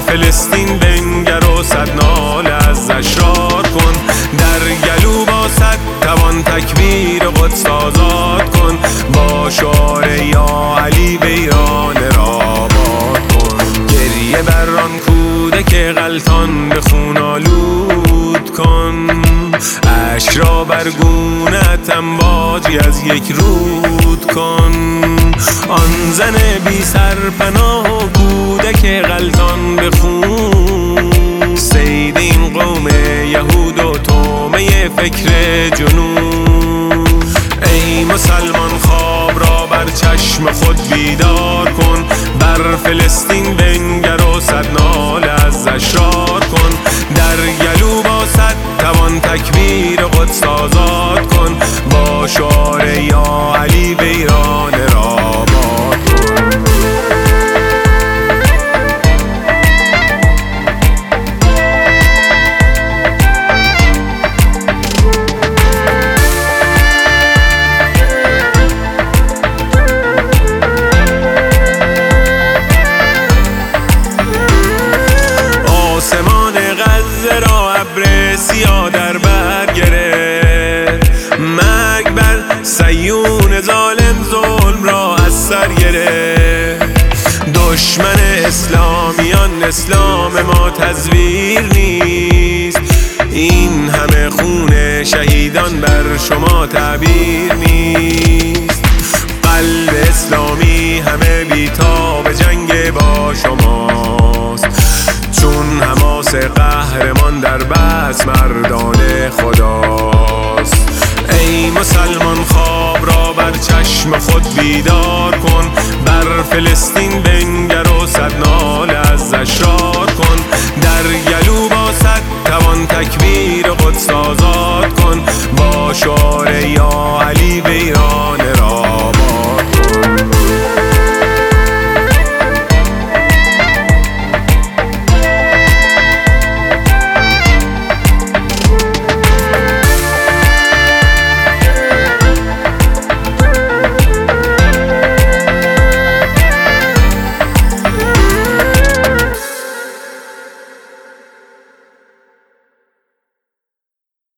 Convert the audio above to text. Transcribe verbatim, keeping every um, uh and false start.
فلسطین بنگر و صد ناله ازش راد کن. در گلو با صد توان تکبیر قدس آزاد کن. با شعار یا علی بیران را آباد کن. گریه بر آن کودک غلطان به خون آلود کن. اشک را بر گونه‌ات امواجی از یک رود کن. آن زن بی سرپناه و کودک غلطان به خون، صید این قوم یهود و طعمه فکر جنون. ای مسلمان خواب را بر چشم خود بیدار کن. بر فلسطین بنگر و صد ناله ازش راد کن. در گلو با صد توان تکبیر قدس آزاد کن. با شعار یا علی بیران را آباد کن. آسمان غزه را ابر سیاه در بر گرفت. مرگ بر صهیون ظالم ظلم را از سر گرفت. دشمن اسلامیان اسلام ما تزویر نیست. این همه خون شهیدان بر شما تعبیر نیست. قلب اسلامی همه بیتاب جنگ با شماست. چون حماس قهرمان در بس مردان خداست. ای مسلمان خواب را بر چشم خود بیدار کن. بر فلسطین بنگر و صد ناله ازش راد کن. در گلو با صد توان تکبیر قدس